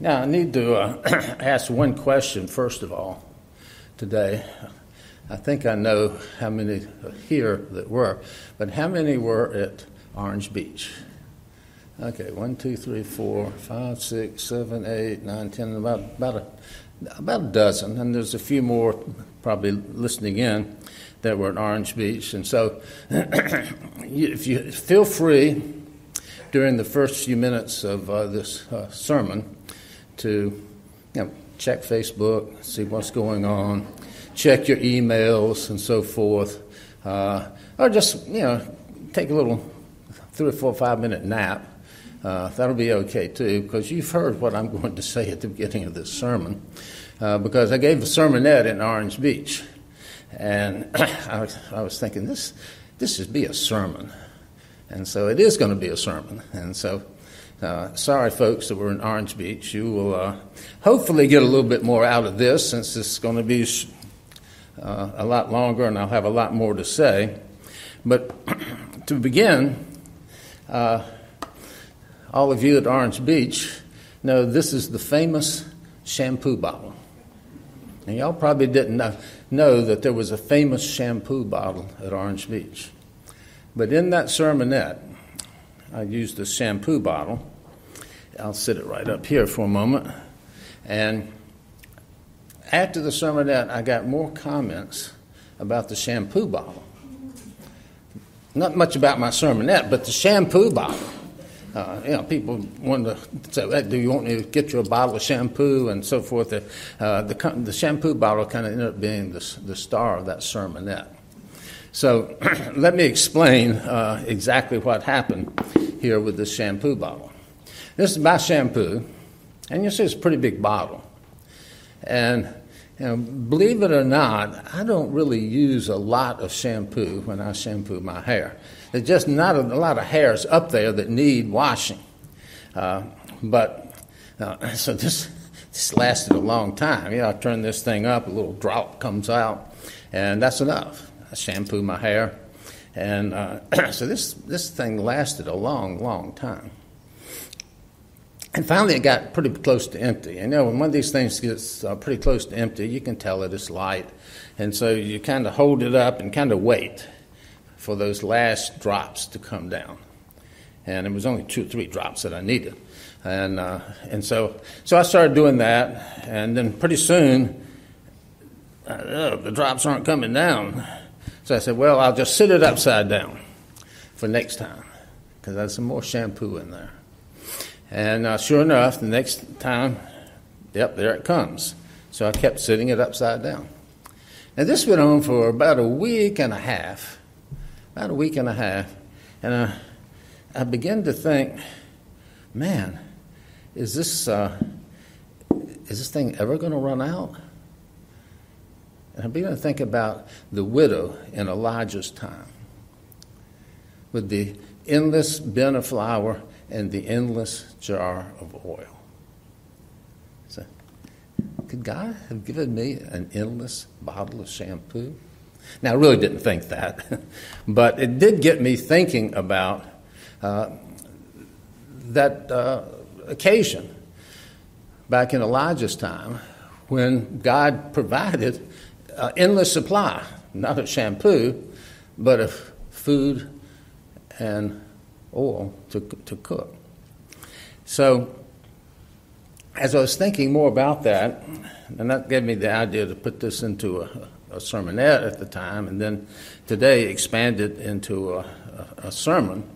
Now, I need to ask one question, first of all, today. I think I know how many here that were, but how many were at Orange Beach? Okay, 1, 2, 3, 4, 5, 6, 7, 8, 9, 10, about a dozen, and there's a few more probably listening in that were at Orange Beach. And so if you feel free during the first few minutes of this sermon to check Facebook, see what's going on, check your emails and so forth, or just take a little 3 or 4 or 5 minute nap. That'll be okay too, because you've heard what I'm going to say at the beginning of this sermon, because I gave a sermonette in Orange Beach, and I was thinking this should be a sermon, and so it is going to be a sermon. And so sorry folks that were in Orange Beach, you will hopefully get a little bit more out of this, since this is going to be a lot longer and I'll have a lot more to say. But to begin, all of you at Orange Beach know this is the famous shampoo bottle. And y'all probably didn't know that there was a famous shampoo bottle at Orange Beach. But in that sermonette, I used the shampoo bottle. I'll sit it right up here for a moment. And after the sermonette, I got more comments about the shampoo bottle. Not much about my sermonette, but the shampoo bottle. People wanted to say, hey, do you want me to get you a bottle of shampoo and so forth? The shampoo bottle kind of ended up being the star of that sermonette. So let me explain exactly what happened here with this shampoo bottle. This is my shampoo, and you see it's a pretty big bottle. And believe it or not, I don't really use a lot of shampoo when I shampoo my hair. There's just not a lot of hairs up there that need washing. So this lasted a long time. I turn this thing up, a little drop comes out, and that's enough. I shampoo my hair. And so this thing lasted a long, long time. And finally, it got pretty close to empty. And when one of these things gets pretty close to empty, you can tell that it's light. And so you kind of hold it up and kind of wait for those last drops to come down. And it was only 2 or 3 drops that I needed. And so I started doing that. And then pretty soon, the drops aren't coming down. So I said, well, I'll just sit it upside down for next time, because there's some more shampoo in there. And sure enough, the next time, there it comes. So I kept sitting it upside down. Now, this went on for about a week and a half. And I began to think, man, is this thing ever going to run out? And I began to think about the widow in Elijah's time, with the endless bin of flour and the endless jar of oil. So, could God have given me an endless bottle of shampoo? Now, I really didn't think that, but it did get me thinking about that occasion back in Elijah's time when God provided endless supply, not of shampoo, but of food and oil to cook. So as I was thinking more about that, and that gave me the idea to put this into a sermonette at the time, and then today expanded into a sermon.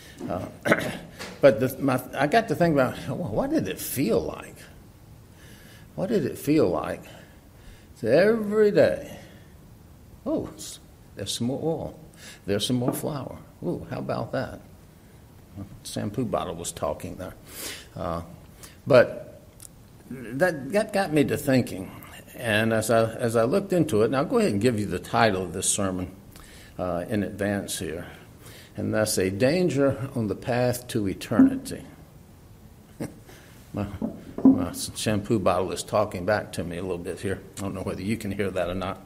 But I got to think about, what did it feel like? What did it feel like? So every day, there's some more oil. There's some more flour. How about that? The shampoo bottle was talking there. But that got me to thinking. And as I looked into it, and I'll go ahead and give you the title of this sermon in advance here. And that's A Danger on the Path to Eternity. My shampoo bottle is talking back to me a little bit here. I don't know whether you can hear that or not.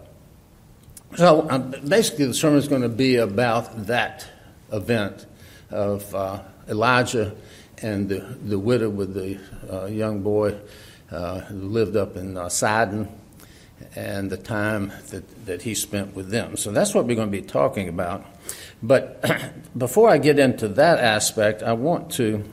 So basically the sermon is going to be about that event of Elijah and the widow with the young boy who lived up in Sidon, and the time that he spent with them. So that's what we're going to be talking about. But before I get into that aspect, I want to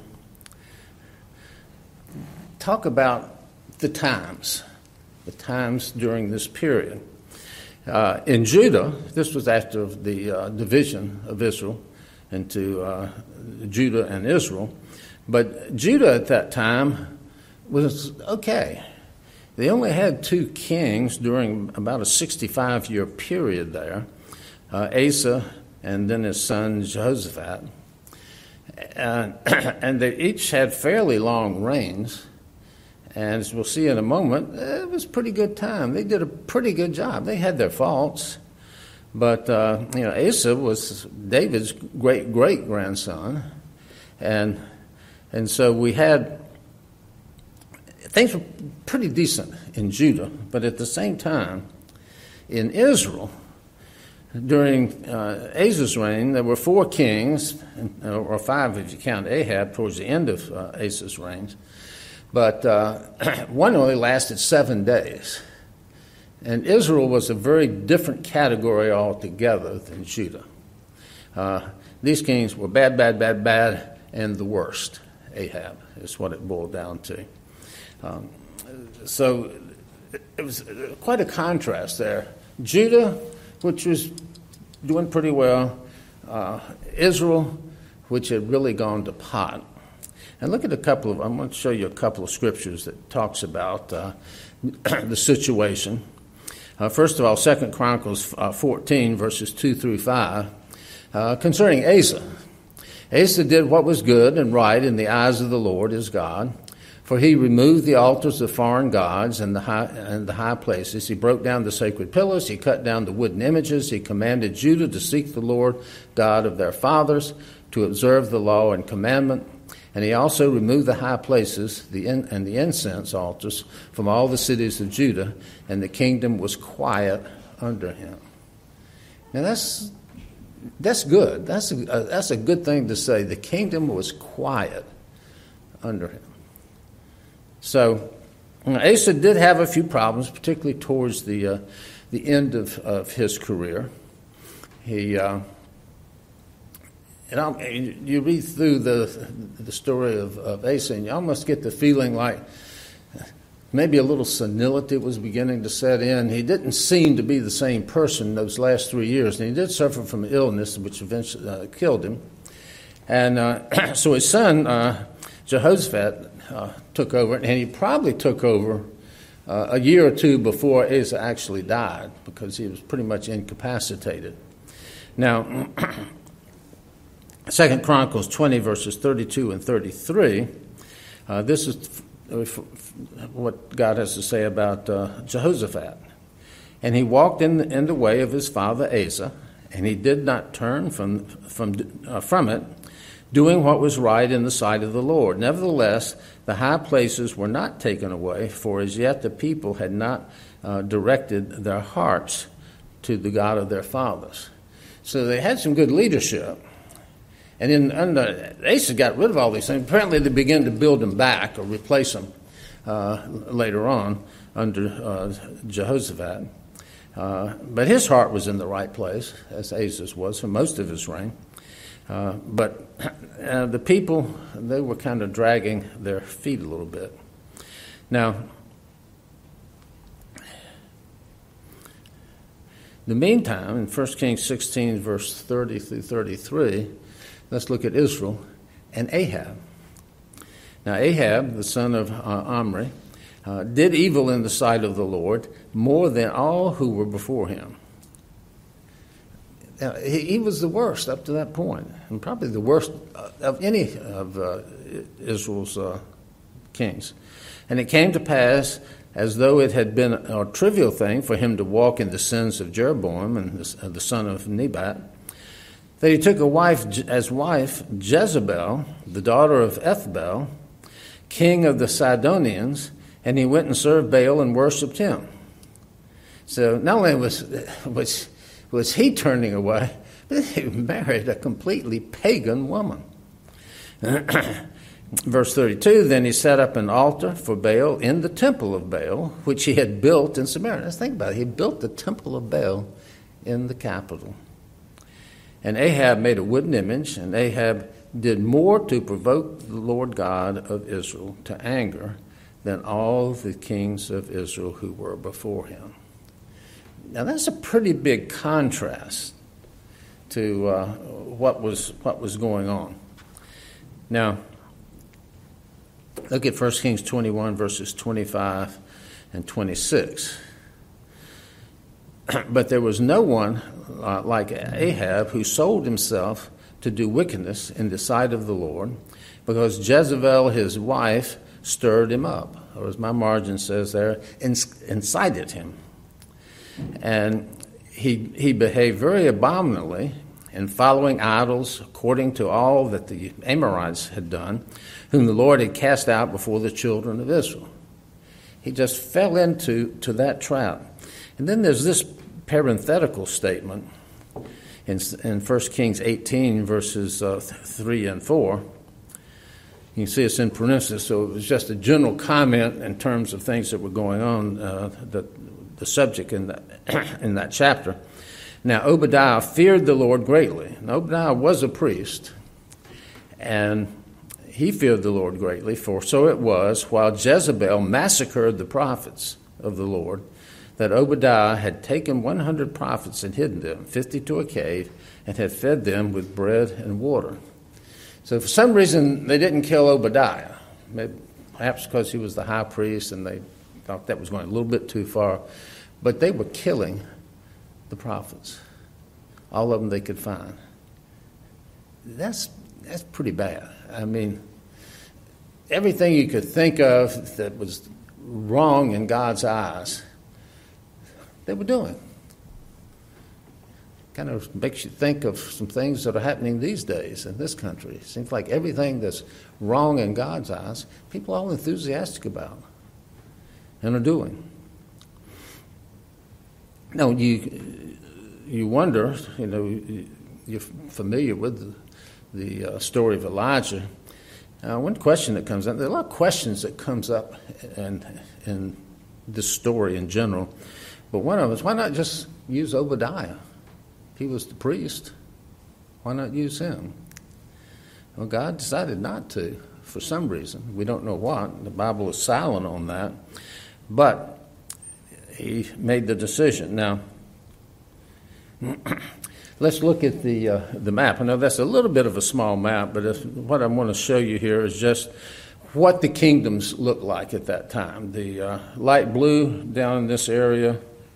talk about the times during this period. In Judah, this was after the division of Israel into Judah and Israel, but Judah at that time was okay. They only had two kings during about a 65-year period there, Asa and then his son Jehoshaphat. And they each had fairly long reigns. And as we'll see in a moment, it was a pretty good time. They did a pretty good job. They had their faults. But, Asa was David's great-great-grandson. And so we had... Things were pretty decent in Judah, but at the same time, in Israel, during Asa's reign, there were four kings, or five if you count Ahab towards the end of Asa's reign, but one only lasted 7 days. And Israel was a very different category altogether than Judah. These kings were bad, and the worst. Ahab is what it boiled down to. So it was quite a contrast there. Judah, which was doing pretty well, Israel, which had really gone to pot. And look at I'm going to show you a couple of scriptures that talks about the situation. First of all, 2 Chronicles 14, verses 2 through 5, concerning Asa. Asa did what was good and right in the eyes of the Lord his God. For he removed the altars of foreign gods and the high places. He broke down the sacred pillars. He cut down the wooden images. He commanded Judah to seek the Lord God of their fathers, to observe the law and commandment. And he also removed the high places and the incense altars from all the cities of Judah, and the kingdom was quiet under him. Now that's good. That's a good thing to say. The kingdom was quiet under him. So Asa did have a few problems, particularly towards the end of his career. You read through the story of Asa, and you almost get the feeling like maybe a little senility was beginning to set in. He didn't seem to be the same person those last 3 years, and he did suffer from illness, which eventually killed him. And so his son, Jehoshaphat, took over, and he probably took over a year or two before Asa actually died, because he was pretty much incapacitated. Now, 2 Chronicles 20, verses 32 and 33, this is what God has to say about Jehoshaphat. And he walked in the way of his father Asa, and he did not turn from it, doing what was right in the sight of the Lord. Nevertheless, the high places were not taken away, for as yet the people had not directed their hearts to the God of their fathers. So they had some good leadership. And Asa got rid of all these things. Apparently they began to build them back or replace them later on under Jehoshaphat. But his heart was in the right place, as Asa's was for most of his reign. But the people, they were kind of dragging their feet a little bit. Now, in the meantime, in 1 Kings 16, verse 30 through 33, let's look at Israel and Ahab. Now, Ahab, the son of Omri, did evil in the sight of the Lord more than all who were before him. Now, he was the worst up to that point, and probably the worst of any of Israel's kings. And it came to pass, as though it had been a trivial thing for him to walk in the sins of Jeroboam and the son of Nebat, that he took as wife Jezebel, the daughter of Ethbaal, king of the Sidonians, and he went and served Baal and worshipped him. So not only was he turning away, but he married a completely pagan woman. Verse 32, then he set up an altar for Baal in the temple of Baal, which he had built in Samaria. Let's think about it. He built the temple of Baal in the capital. And Ahab made a wooden image, and Ahab did more to provoke the Lord God of Israel to anger than all the kings of Israel who were before him. Now that's a pretty big contrast to what was going on. Now, look at 1 Kings 21, verses 25 and 26. But there was no one like Ahab who sold himself to do wickedness in the sight of the Lord, because Jezebel, his wife, stirred him up, or as my margin says there, incited him. And he behaved very abominably in following idols according to all that the Amorites had done, whom the Lord had cast out before the children of Israel. He just fell into that trap. And then there's this parenthetical statement in 1 Kings 18, verses 3 and 4. You can see it's in parentheses, so it was just a general comment in terms of things that were going on, the subject in that chapter. Now, Obadiah feared the Lord greatly. And Obadiah was a priest, and he feared the Lord greatly, for so it was, while Jezebel massacred the prophets of the Lord, that Obadiah had taken 100 prophets and hidden them, 50 to a cave, and had fed them with bread and water. So for some reason, they didn't kill Obadiah, maybe, perhaps because he was the high priest and they thought that was going a little bit too far. But they were killing the prophets, all of them they could find. That's pretty bad. I mean, everything you could think of that was wrong in God's eyes, they were doing. Kind of makes you think of some things that are happening these days in this country. It seems like everything that's wrong in God's eyes, people are all enthusiastic about and are doing. Now, you wonder, you're familiar with the story of Elijah. One question that comes up, there are a lot of questions that comes up in this story in general, but one of them is, why not just use Obadiah? He was the priest. Why not use him? Well, God decided not to for some reason. We don't know what. The Bible is silent on that. But he made the decision. Now, let's look at the map. I know that's a little bit of a small map, but what I want to show you here is just what the kingdoms looked like at that time. The light blue down in this area,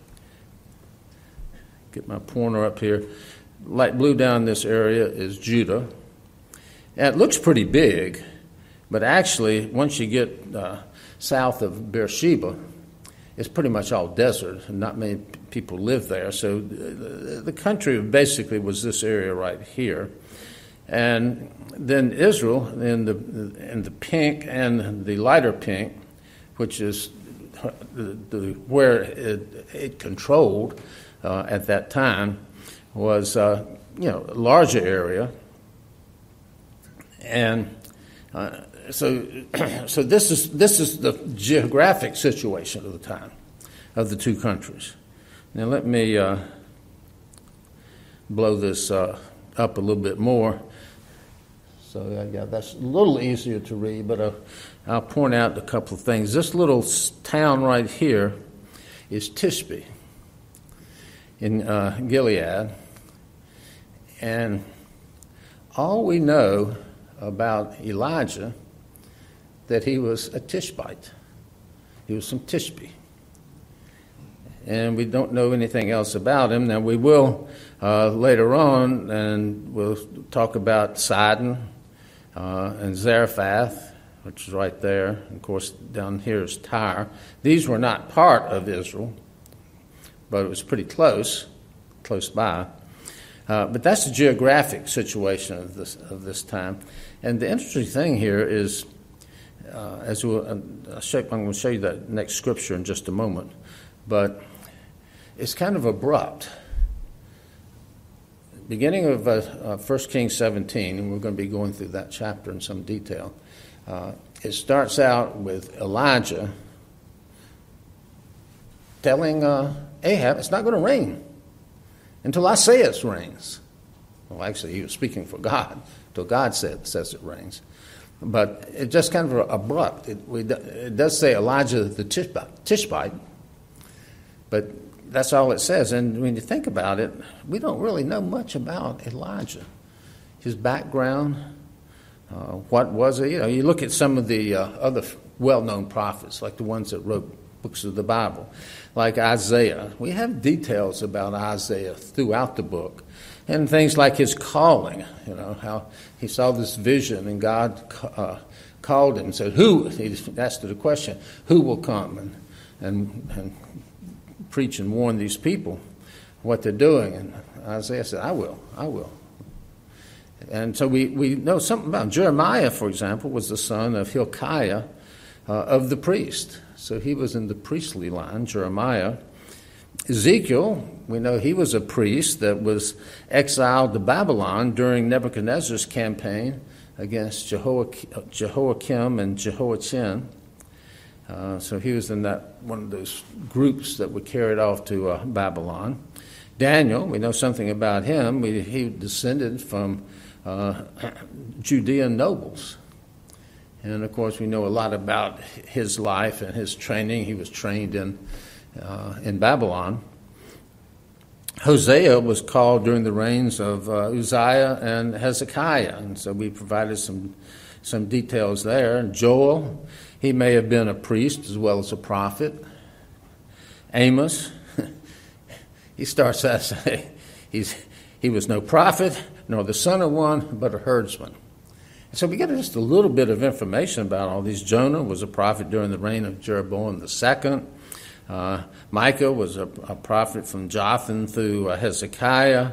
get my pointer up here, light blue down in this area is Judah. And it looks pretty big, but actually once you get south of Beersheba, it's pretty much all desert, and not many people live there. So the country basically was this area right here. And then Israel, in the pink and the lighter pink, which is where it controlled at that time, was a larger area. And so this is the geographic situation of the time of the two countries. Now let me blow this up a little bit more. So yeah, that's a little easier to read, but I'll point out a couple of things. This little town right here is Tishbe in Gilead, and all we know about Elijah that he was a Tishbite. He was from Tishbe. And we don't know anything else about him. Now, we will later on, and we'll talk about Sidon and Zarephath, which is right there. Of course, down here is Tyre. These were not part of Israel, but it was pretty close by. But that's the geographic situation of this time. And the interesting thing here is, I'm going to show you that next scripture in just a moment, but it's kind of abrupt. beginning of 1 Kings 17, and we're going to be going through that chapter in some detail, it starts out with Elijah telling Ahab, it's not going to rain until I say it rains. Well, actually, he was speaking for God until God says it rains. But it's just kind of abrupt. It does say Elijah the Tishbite, but that's all it says. And when you think about it, we don't really know much about Elijah, his background. What was it? You look at some of the other well-known prophets, like the ones that wrote books of the Bible, like Isaiah. We have details about Isaiah throughout the book, and things like his calling. How he saw this vision, and God called him and said, "Who?" He asked the question, "Who will come and preach and warn these people what they're doing?" And Isaiah said, "I will. And so we know something about him. Jeremiah, for example, was the son of Hilkiah of the priest. So he was in the priestly line, Jeremiah. Ezekiel, we know he was a priest that was exiled to Babylon during Nebuchadnezzar's campaign against Jehoiakim and Jehoiachin. So he was in that one of those groups that were carried off to Babylon. Daniel, we know something about him. He descended from Judean nobles. And, of course, we know a lot about his life and his training. He was trained in Babylon. Hosea was called during the reigns of Uzziah and Hezekiah, and so we provided some details there. And Joel, he may have been a priest as well as a prophet. Amos, he starts out saying he was no prophet, nor the son of one, but a herdsman. So we get just a little bit of information about all these. Jonah was a prophet during the reign of Jeroboam II. Micah was a prophet from Jotham through Hezekiah.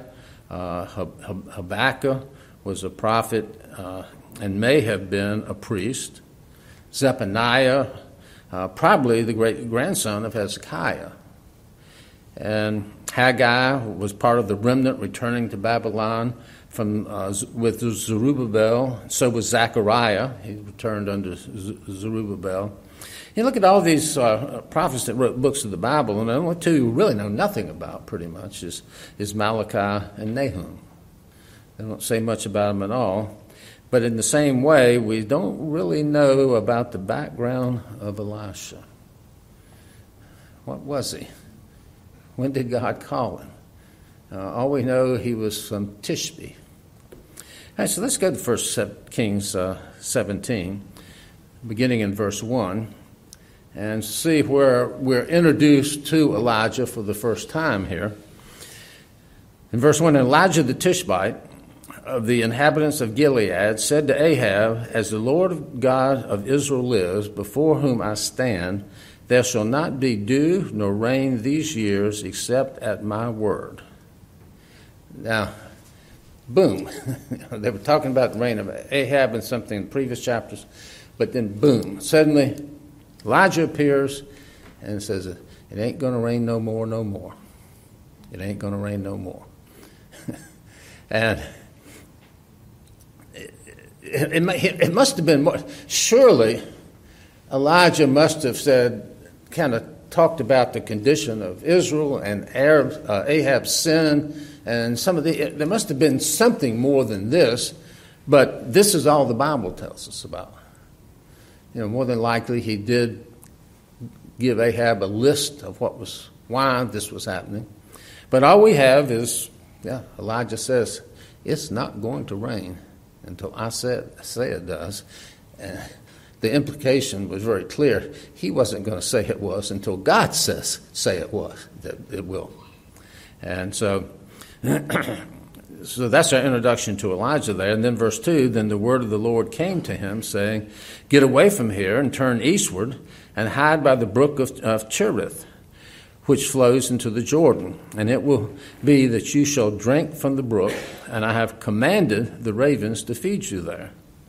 Habakkuk was a prophet and may have been a priest. Zephaniah, probably the great-grandson of Hezekiah. And Haggai was part of the remnant returning to Babylon with Zerubbabel. So was Zechariah. He returned under Zerubbabel. You look at all these prophets that wrote books of the Bible, and the only two you really know nothing about, pretty much, is Malachi and Nahum. They don't say much about them at all. But in the same way, we don't really know about the background of Elisha. What was he? When did God call him? All we know, he was from Tishbe. All right, so let's go to 1 Kings 17, beginning in verse 1, and see where we're introduced to Elijah for the first time here. In verse 1, Elijah the Tishbite of the inhabitants of Gilead said to Ahab, "As the Lord God of Israel lives, before whom I stand, there shall not be dew nor rain these years except at my word." Now, boom. They were talking about the reign of Ahab and something in previous chapters, but then boom. Suddenly, Elijah appears and says, "It ain't going to rain no more, no more. It ain't going to rain no more." And it must have been more. Surely, Elijah must have kind of talked about the condition of Israel and Ahab's sin, and there must have been something more than this, but this is all the Bible tells us about. More than likely he did give Ahab a list of why this was happening. But all we have is, Elijah says, it's not going to rain until I say it does. And the implication was very clear. He wasn't going to say it was until God say it was, that it will. And so that's our introduction to Elijah there. And then verse 2, then the word of the Lord came to him, saying, "Get away from here and turn eastward and hide by the brook of Cherith, which flows into the Jordan. And it will be that you shall drink from the brook, and I have commanded the ravens to feed you there."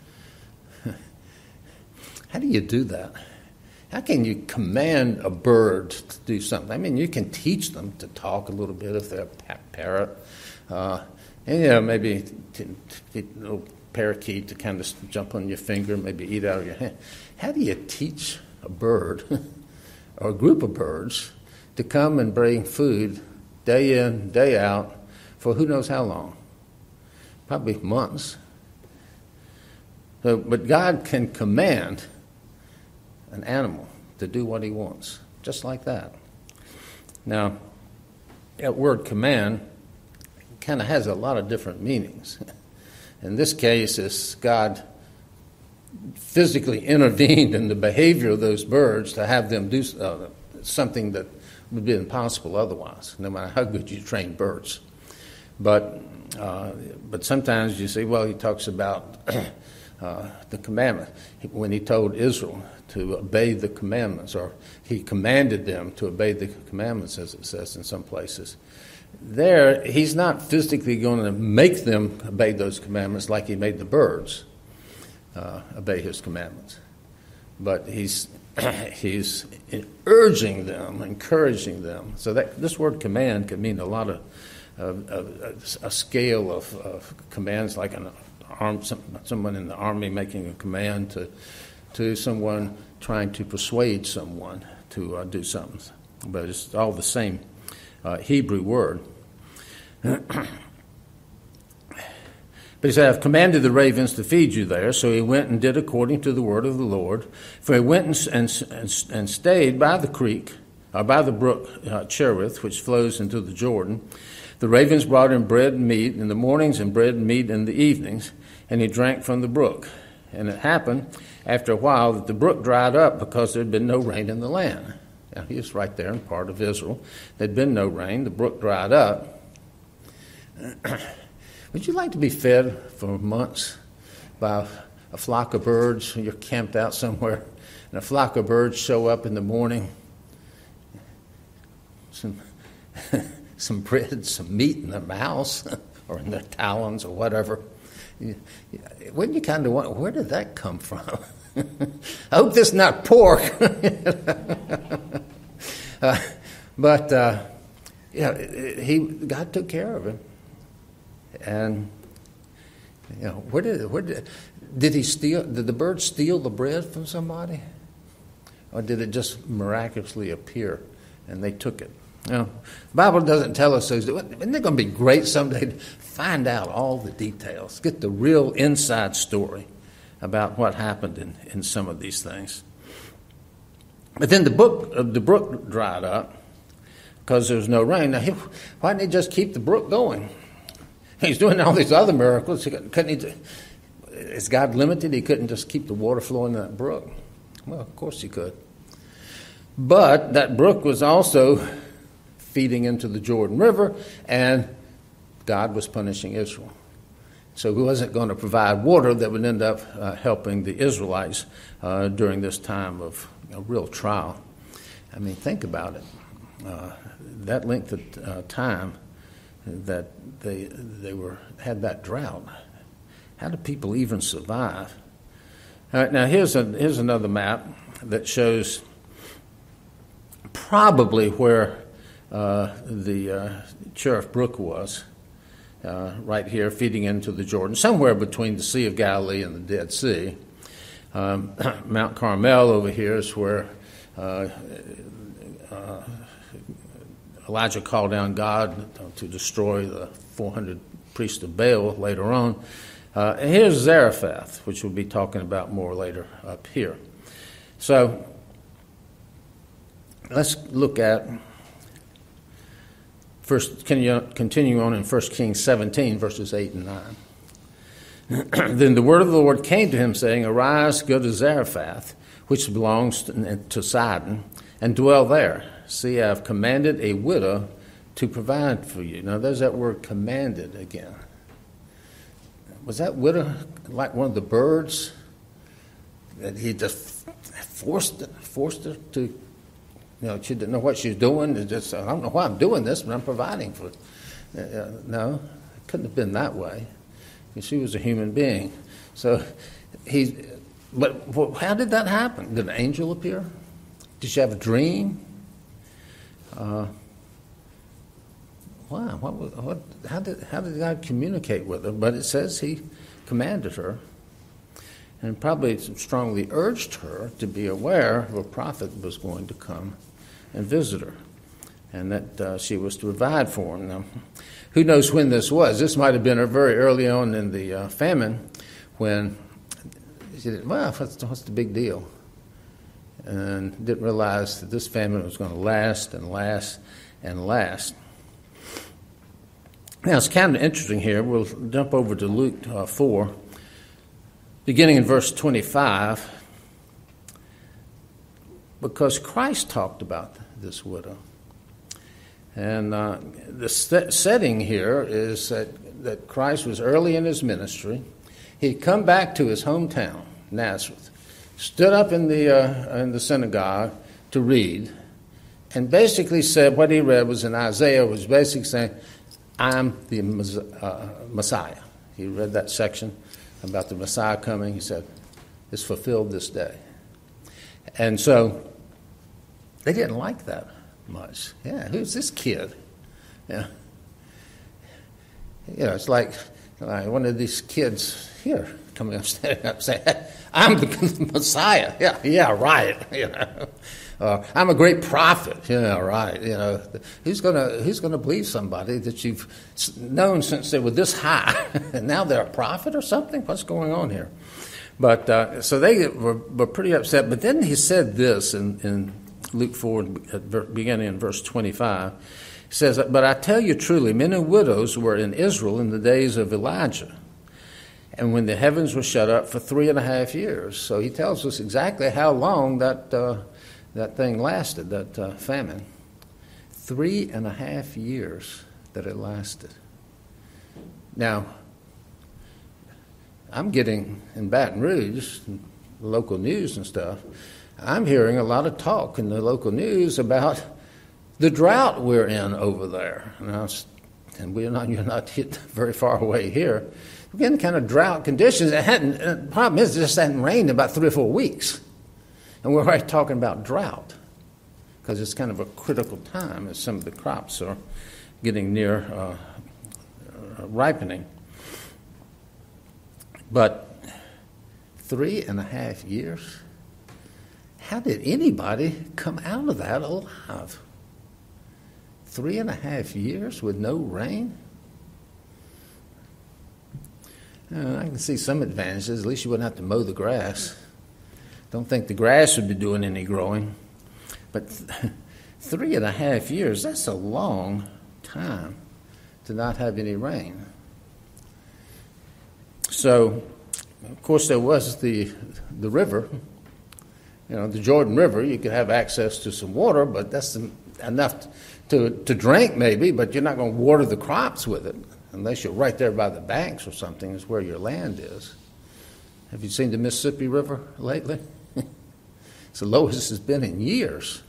How do you do that? How can you command a bird to do something? I mean, you can teach them to talk a little bit if they're a parrot. And maybe a little parakeet to kind of jump on your finger, maybe eat out of your hand. How do you teach a bird or a group of birds to come and bring food day in, day out for who knows how long? Probably months. But God can command an animal to do what he wants, just like that. Now, that word command kind of has a lot of different meanings. In this case, it's God physically intervened in the behavior of those birds to have them do something that would be impossible otherwise, no matter how good you train birds. But sometimes you say, well, he talks about the commandment. When he told Israel to obey the commandments, or he commanded them to obey the commandments, as it says in some places. There, he's not physically going to make them obey those commandments like he made the birds obey his commandments. But he's urging them, encouraging them. So that this word command can mean a lot of a scale of commands, like someone in the army making a command to someone trying to persuade someone to do something. But it's all the same Hebrew word. But he said, I've commanded the ravens to feed you there. So he went and did according to the word of the Lord. For he went and stayed by the creek, or by the brook Cherith, which flows into the Jordan. The ravens brought him bread and meat in the mornings and bread and meat in the evenings, and he drank from the brook. And it happened after a while that the brook dried up because there had been no rain in the land. Now, he was right there in part of Israel. There had been no rain. The brook dried up. Would you like to be fed for months by a flock of birds? You're camped out somewhere, and a flock of birds show up in the morning. Some bread, some meat in their mouths, or in their talons, or whatever. Wouldn't you kind of wonder, where did that come from? I hope this is not pork. God took care of him. And where did he steal? Did the bird steal the bread from somebody, or did it just miraculously appear and they took it? The Bible doesn't tell us those. Isn't it going to be great someday to find out all the details, get the real inside story about what happened in some of these things? But then the brook dried up because there was no rain. Now, why didn't he just keep the brook going? He's doing all these other miracles. Is God limited? He couldn't just keep the water flowing in that brook? Well, of course he could. But that brook was also feeding into the Jordan River, and God was punishing Israel. So he wasn't going to provide water that would end up helping the Israelites during this time of real trial. I mean, think about it. That length of time that they had that drought. How do people even survive? All right, now here's another map that shows probably where the Cherith Brook was, right here, feeding into the Jordan, somewhere between the Sea of Galilee and the Dead Sea. Mount Carmel over here is where Elijah called down God to destroy the 400 priests of Baal later on. And here's Zarephath, which we'll be talking about more later up here. So let's look at continue on in 1 Kings 17, verses 8 and 9. Then the word of the Lord came to him, saying, Arise, go to Zarephath, which belongs to Sidon, and dwell there. See, I have commanded a widow to provide for you. Now, there's that word commanded again. Was that widow like one of the birds that he just forced her to? She didn't know what she was doing. I don't know why I'm doing this, but I'm providing for it. No, it couldn't have been that way. She was a human being. So but how did that happen? Did an angel appear? Did she have a dream? wow, how did God communicate with her? But it says he commanded her and probably strongly urged her to be aware of a prophet was going to come and visit her, and that she was to provide for him. Now, who knows when this was? This might have been very early on in the famine when she said, well, what's the big deal? And didn't realize that this famine was going to last and last and last. Now, it's kind of interesting here. We'll jump over to Luke 4, beginning in verse 25, because Christ talked about this widow. And the setting here is that Christ was early in his ministry. He'd come back to his hometown, Nazareth, stood up in the synagogue to read, and basically said what he read was in Isaiah, was basically saying, I'm the Messiah. He read that section about the Messiah coming. He said, it's fulfilled this day. And so they didn't like that much. Yeah, who's this kid? Yeah. You know, it's like one of these kids here coming up, standing up, saying, I'm the Messiah. Yeah, right. You know, I'm a great prophet. Yeah, right. You know, who's gonna believe somebody that you've known since they were this high, and now they're a prophet or something? What's going on here? But so they were pretty upset. But then he said this in Luke 4, beginning in verse 25. He says, but I tell you truly, many widows were in Israel in the days of Elijah, and when the heavens were shut up for 3.5 years. So he tells us exactly how long that thing lasted, that famine. 3.5 years that it lasted. Now, I'm getting in Baton Rouge, local news and stuff, I'm hearing a lot of talk in the local news about the drought we're in over there. And you're not hit very far away here. We're getting kind of drought conditions. The problem is it just hadn't rained in about 3 or 4 weeks. And we're already talking about drought because it's kind of a critical time as some of the crops are getting near ripening. But 3.5 years? How did anybody come out of that alive? 3.5 years with no rain? I can see some advantages. At least you wouldn't have to mow the grass. Don't think the grass would be doing any growing. But 3.5 years, that's a long time to not have any rain. So, of course, there was the river. You know, the Jordan River, you could have access to some water, but that's enough to drink maybe, but you're not going to water the crops with it unless you're right there by the banks or something is where your land is. Have you seen the Mississippi River lately? It's the lowest it's been in years,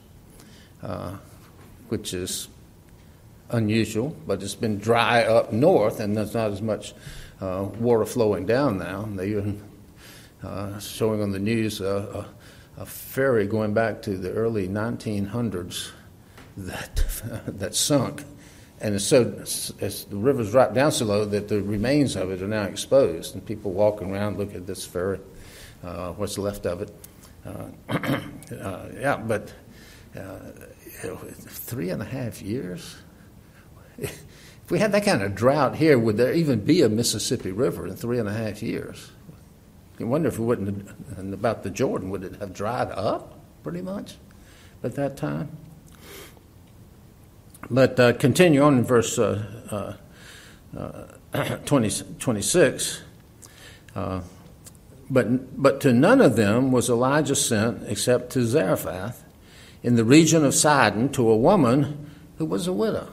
which is unusual, but it's been dry up north, and there's not as much water flowing down now. They're even showing on the news a ferry going back to the early 1900s that sunk. And as the river's dropped down so low that the remains of it are now exposed, and people walking around looking at this ferry, what's left of it. But 3.5 years? If we had that kind of drought here, would there even be a Mississippi River in 3.5 years? You wonder if it wouldn't, and about the Jordan, would it have dried up pretty much at that time? But continue on in verse 26. But to none of them was Elijah sent except to Zarephath in the region of Sidon to a woman who was a widow.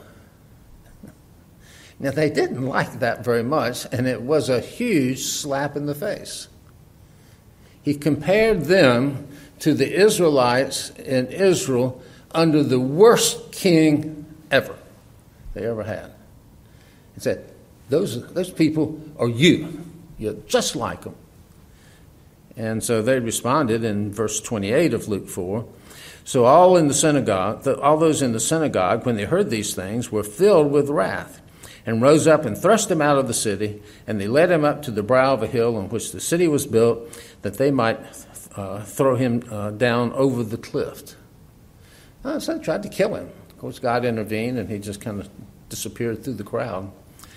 Now, they didn't like that very much, and it was a huge slap in the face. He compared them to the Israelites in Israel under the worst king ever they ever had. He said, those people are you. You're just like them. And so they responded in verse 28 of Luke 4. So all those in the synagogue, when they heard these things, were filled with wrath, and rose up and thrust him out of the city, and they led him up to the brow of a hill on which the city was built, that they might throw him down over the cliff. So they tried to kill him. Of course, God intervened, and he just kind of disappeared through the crowd.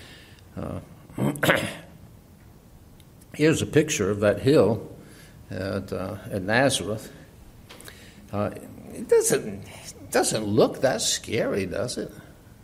Here's a picture of that hill at Nazareth. It doesn't look that scary, does it?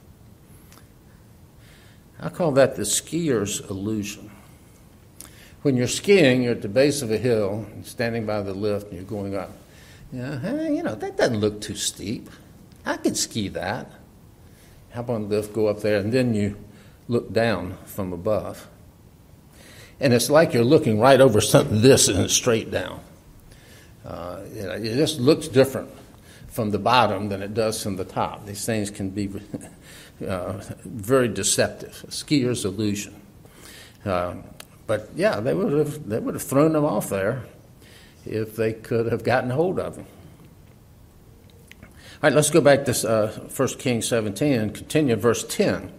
I call that the skier's illusion. When you're skiing, you're at the base of a hill, standing by the lift, and you're going up. That doesn't look too steep. I could ski that. Hop on the lift, go up there, and then you look down from above. And it's like you're looking right over this and it's straight down. It just looks different from the bottom than it does from the top. These things can be very deceptive. A skier's illusion. But yeah, they would have thrown him off there if they could have gotten hold of him. All right, let's go back to 1 Kings 17 and continue verse 10.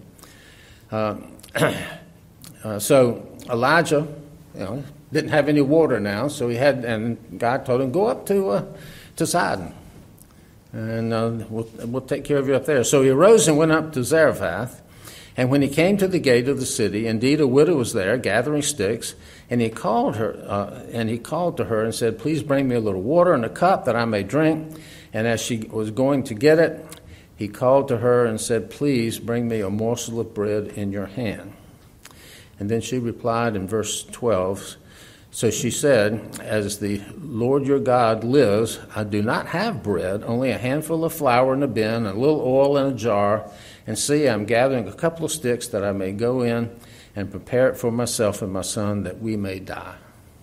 So Elijah, didn't have any water now, so and God told him, go up to Sidon, and we'll take care of you up there. So he arose and went up to Zarephath, and when he came to the gate of the city, indeed a widow was there gathering sticks, and he called to her and said, please bring me a little water in a cup that I may drink. And as she was going to get it, he called to her and said, please bring me a morsel of bread in your hand. And then she replied in verse 12, so she said, as the Lord your God lives, I do not have bread, only a handful of flour in a bin, a little oil in a jar, and see, I'm gathering a couple of sticks that I may go in and prepare it for myself and my son that we may die.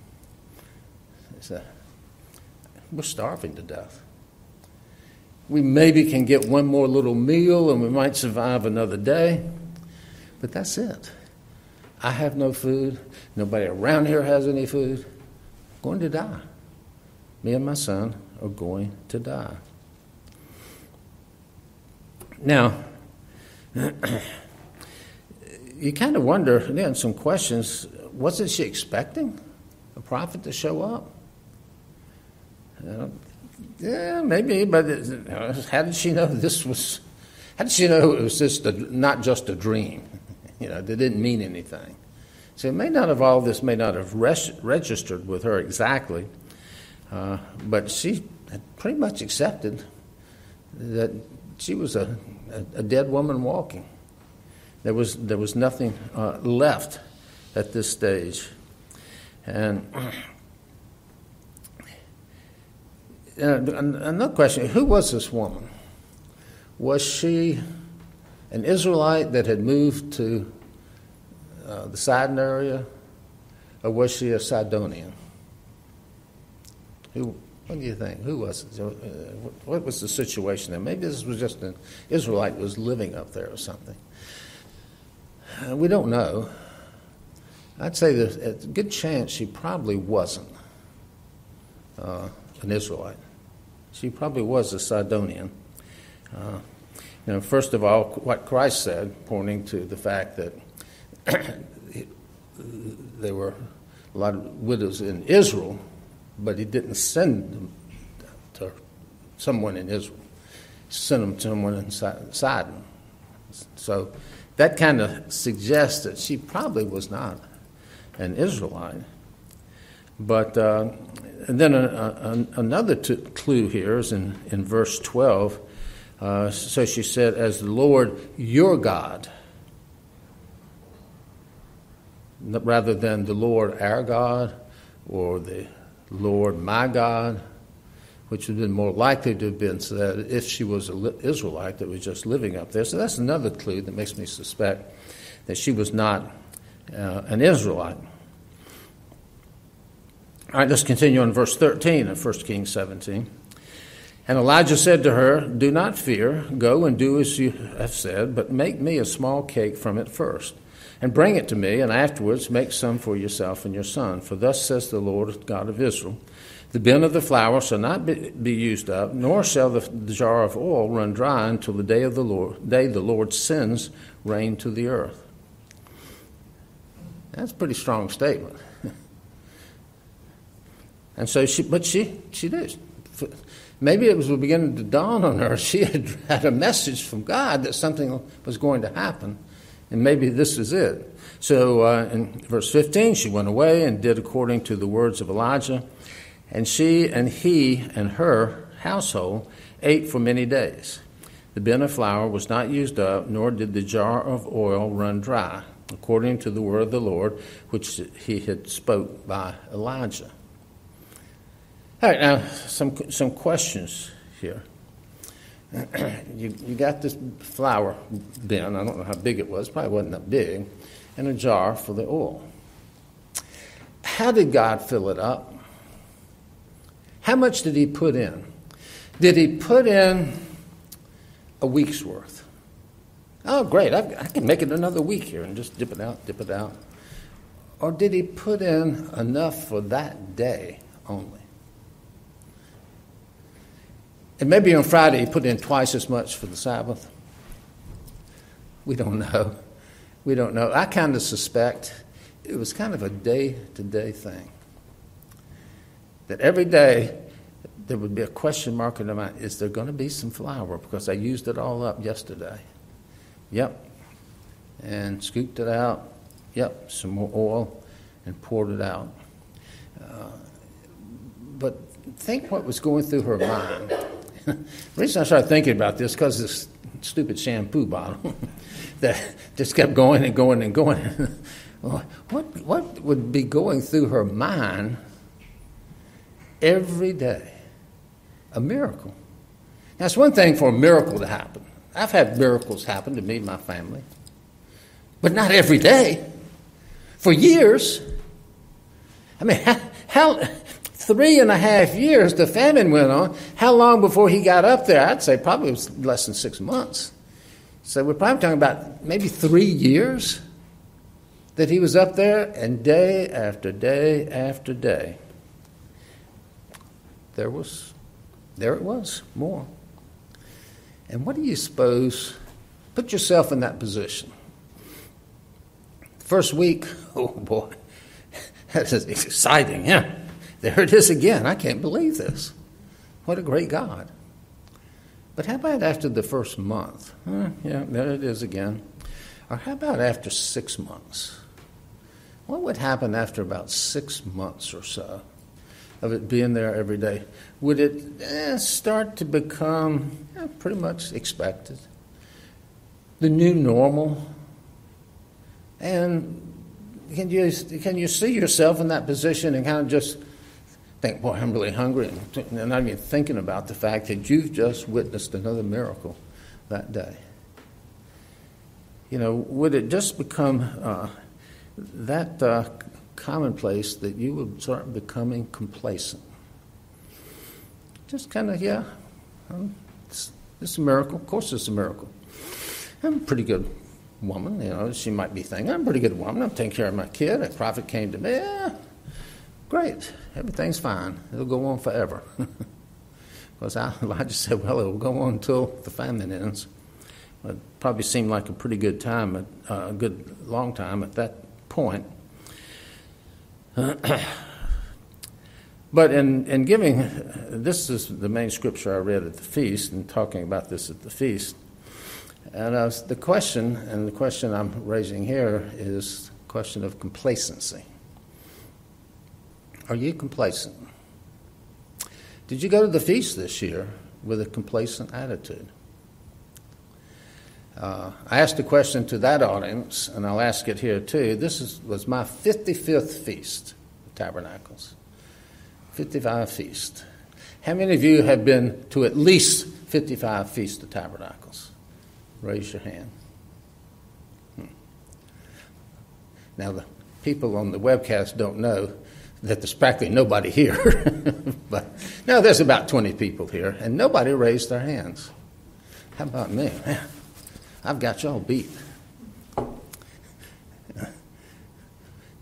We're starving to death. We maybe can get one more little meal and we might survive another day, but that's it. I have no food. Nobody around here has any food. I'm going to die. Me and my son are going to die. Now, you kind of wonder, again, some questions. Wasn't she expecting a prophet to show up? Yeah, maybe, but how did she know this was? How did she know it was just not just a dream? That didn't mean anything. So all this may not have registered with her exactly, but she had pretty much accepted that she was a dead woman walking. There was nothing left at this stage, and another question: who was this woman? Was she an Israelite that had moved to the Sidon area, or was she a Sidonian? What do you think? Who was it? What was the situation there? Maybe this was just an Israelite who was living up there or something. We don't know. I'd say there's a good chance she probably wasn't an Israelite. She probably was a Sidonian. First of all, what Christ said, pointing to the fact that there were a lot of widows in Israel, but he didn't send them to someone in Israel. He sent them to someone in Sidon. So that kind of suggests that she probably was not an Israelite. But and then another clue here is in verse 12. So she said, as the Lord your God, rather than the Lord our God or the Lord my God, which would have been more likely to have been said if she was an Israelite that was just living up there. So that's another clue that makes me suspect that she was not an Israelite. All right, let's continue on verse 13 of 1 Kings 17. And Elijah said to her, do not fear, go and do as you have said, but make me a small cake from it first. and bring it to me, and afterwards make some for yourself and your son. For thus says the Lord God of Israel, the bin of the flour shall not be used up, nor shall the jar of oil run dry until the day the Lord sends rain to the earth. That's a pretty strong statement. And so she did. Maybe it was beginning to dawn on her. She had a message from God that something was going to happen, and maybe this is it. So in verse 15, she went away and did according to the words of Elijah, and she and he and her household ate for many days. The bin of flour was not used up, nor did the jar of oil run dry, according to the word of the Lord, which he had spoke by Elijah. All right, now some questions here. You got this flour bin, I don't know how big it was, probably wasn't that big, and a jar for the oil. How did God fill it up? How much did he put in? Did he put in a week's worth? Oh, great, I can make it another week here and just dip it out. Or did he put in enough for that day only? And maybe on Friday he put in twice as much for the Sabbath. We don't know. I kind of suspect it was kind of a day-to-day thing. That every day there would be a question mark in their mind, is there going to be some flour? Because I used it all up yesterday. Yep. And scooped it out. Yep. Some more oil and poured it out. But think what was going through her mind. The reason I started thinking about this because this stupid shampoo bottle that just kept going and going and going. What would be going through her mind every day? A miracle. Now, it's one thing for a miracle to happen. I've had miracles happen to me and my family, but not every day. For years. I mean, how 3.5 years the famine went on. How long before he got up there? I'd say probably it was less than 6 months. So we're probably talking about maybe 3 years that he was up there, and day after day after day, there it was, more. And what do you suppose? Put yourself in that position. First week, oh boy, that is exciting. Yeah, there it is again. I can't believe this. What a great God. But how about after the first month? Yeah, there it is again. Or how about after 6 months? What would happen after about 6 months or so of it being there every day? Would it start to become pretty much expected? The new normal? And can you see yourself in that position and kind of just think, boy, I'm really hungry, and not even thinking about the fact that you've just witnessed another miracle that day? You know, would it just become that commonplace that you would start becoming complacent? Just kind of, it's a miracle. Of course it's a miracle. I'm a pretty good woman, you know. She might be thinking, I'm a pretty good woman. I'm taking care of my kid. A prophet came to me. Yeah, great. Everything's fine. It'll go on forever. Because Elijah said, well, it'll go on until the famine ends. It probably seemed like a pretty good time, a good long time at that point. But in giving, this is the main scripture I read at the feast, and talking about this at the feast. And the question I'm raising here is the question of complacency. Are you complacent? Did you go to the feast this year with a complacent attitude? I asked a question to that audience, and I'll ask it here too. This was my 55th feast of Tabernacles. 55 feasts. How many of you have been to at least 55 feasts of Tabernacles? Raise your hand. Now, the people on the webcast don't know that there's practically nobody here. But no, there's about 20 people here, and nobody raised their hands. How about me? Man, I've got y'all beat.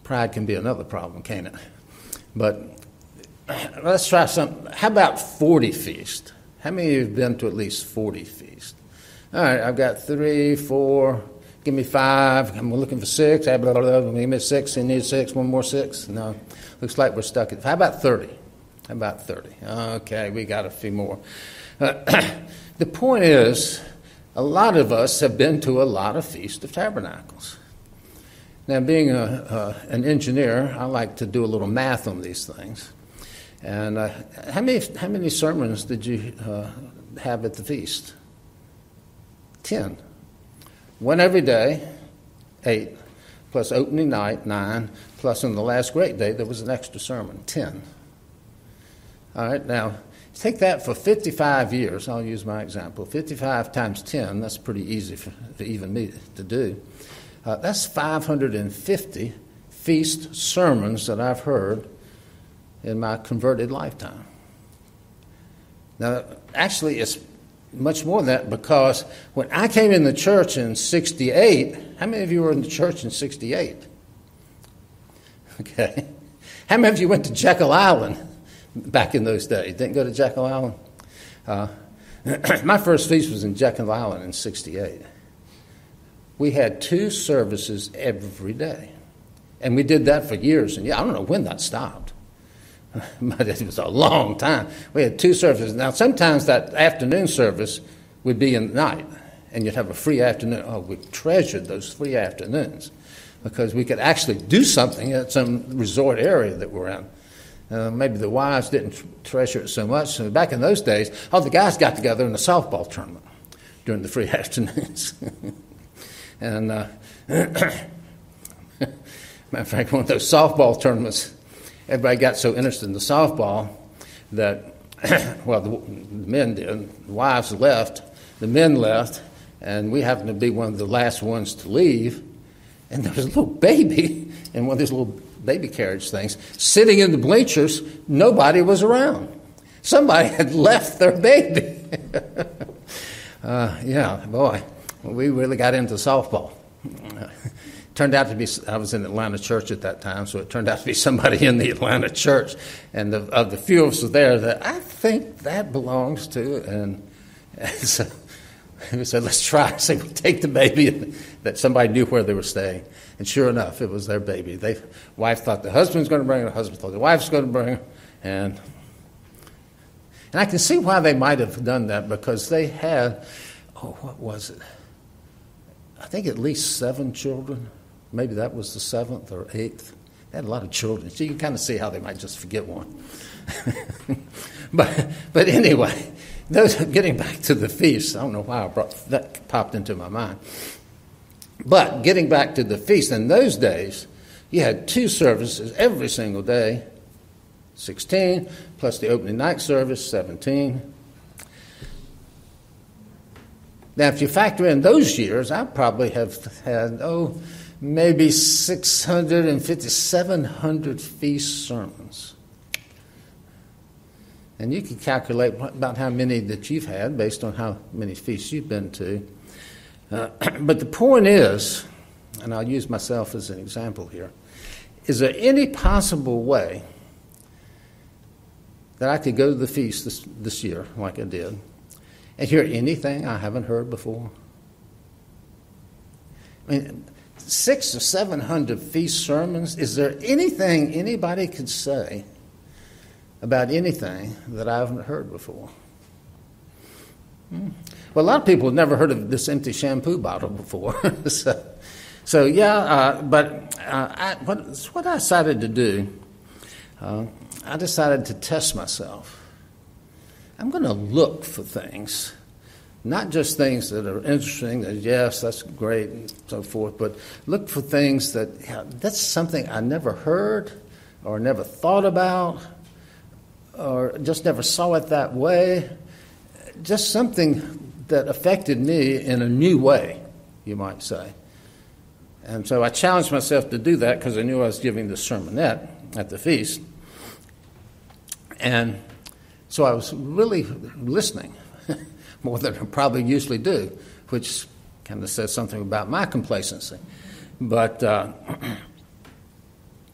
Pride can be another problem, can't it? But let's try something. How about 40 feasts? How many of you have been to at least 40 feasts? All right, I've got 3, 4. Give me 5. I'm looking for 6. Blah, blah, blah. Give me 6. You need 6. One more 6. No. Looks like we're stuck at. How about 30? How about 30? Okay, we got a few more. The point is, a lot of us have been to a lot of Feast of Tabernacles. Now, being an engineer, I like to do a little math on these things. And how many sermons did you have at the feast? 10. One every day, 8, plus opening night, 9, plus on the last great day, there was an extra sermon, 10. All right, now, take that for 55 years. I'll use my example. 55 times 10, that's pretty easy for even me to do. That's 550 feast sermons that I've heard in my converted lifetime. Now, actually, it's much more than that, because when I came in the church in 68, how many of you were in the church in 68? Okay. How many of you went to Jekyll Island back in those days? Didn't go to Jekyll Island? My first feast was in Jekyll Island in 68. We had 2 services every day. And we did that for years. And I don't know when that stopped. But it was a long time. We had 2 services. Now, sometimes that afternoon service would be in the night, and you'd have a free afternoon. Oh, we treasured those free afternoons because we could actually do something at some resort area that we're in. Maybe the wives didn't treasure it so much. So back in those days, all the guys got together in a softball tournament during the free afternoons. And matter of fact, one of those softball tournaments, everybody got so interested in the softball that, well, the men did. The wives left, the men left, and we happened to be one of the last ones to leave. And there was a little baby in one of these little baby carriage things sitting in the bleachers. Nobody was around. Somebody had left their baby. Yeah, boy, we really got into softball. Turned out to be, I was in Atlanta church at that time, so it turned out to be somebody in the Atlanta church. And of the few of us there that I think that belongs to, and so we said, let's try. So we take the baby, that somebody knew where they were staying. And sure enough, it was their baby. Wife thought the husband was going to bring her, the husband thought the wife was going to bring her. And I can see why they might have done that, because they had, what was it? I think at least 7 children. Maybe that was the 7th or 8th. They had a lot of children. So you can kind of see how they might just forget one. But anyway, getting back to the feast, I don't know why that popped into my mind. But getting back to the feast, in those days, you had 2 services every single day, 16, plus the opening night service, 17. Now, if you factor in those years, I probably have had, maybe 650, 700 feast sermons. And you can calculate about how many that you've had based on how many feasts you've been to. But the point is, and I'll use myself as an example here, is there any possible way that I could go to the feast this year, like I did, and hear anything I haven't heard before? I mean, 600 or 700 feast sermons. Is there anything anybody could say about anything that I haven't heard before? Well, a lot of people have never heard of this empty shampoo bottle before. so yeah, but what I decided to do, I decided to test myself. I'm going to look for things, not just things that are interesting, that yes, that's great, and so forth, but look for things that's something I never heard or never thought about or just never saw it that way, just something that affected me in a new way, you might say. And so I challenged myself to do that because I knew I was giving the sermonette at the feast. And so I was really listening more than I probably usually do, which kind of says something about my complacency. But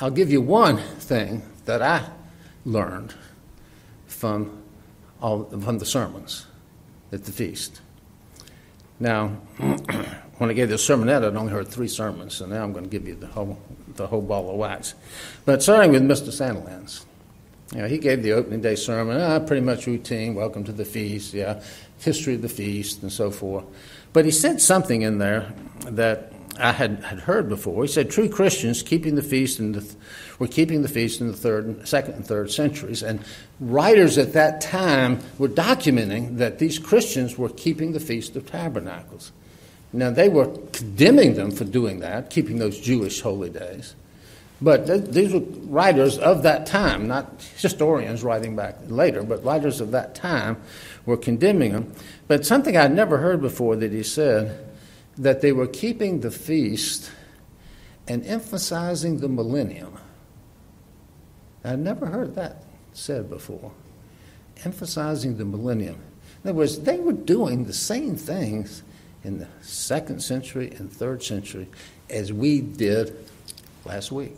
I'll give you one thing that I learned from the sermons at the feast. Now, when I gave the sermonette, I'd only heard 3 sermons, so now I'm going to give you the whole ball of wax. But starting with Mr. Sandilands, he gave the opening day sermon, pretty much routine, welcome to the feast, history of the feast, and so forth. But he said something in there that I had heard before. He said true Christians keeping the feast were keeping the feast in the second and third centuries, and writers at that time were documenting that these Christians were keeping the Feast of Tabernacles. Now, they were condemning them for doing that, keeping those Jewish holy days. But these were writers of that time, not historians writing back later, but writers of that time were condemning them. But something I'd never heard before that he said, that they were keeping the feast and emphasizing the millennium. I'd never heard that said before. Emphasizing the millennium. In other words, they were doing the same things in the 2nd century and 3rd century as we did last week.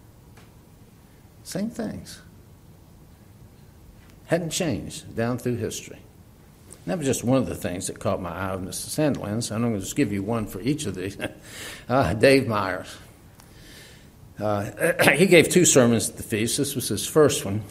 Same things. Hadn't changed down through history. That was just one of the things that caught my eye with Mr. Sandilands. I'm going to just give you one for each of these. Dave Myers. He gave 2 sermons at the feast. This was his first one.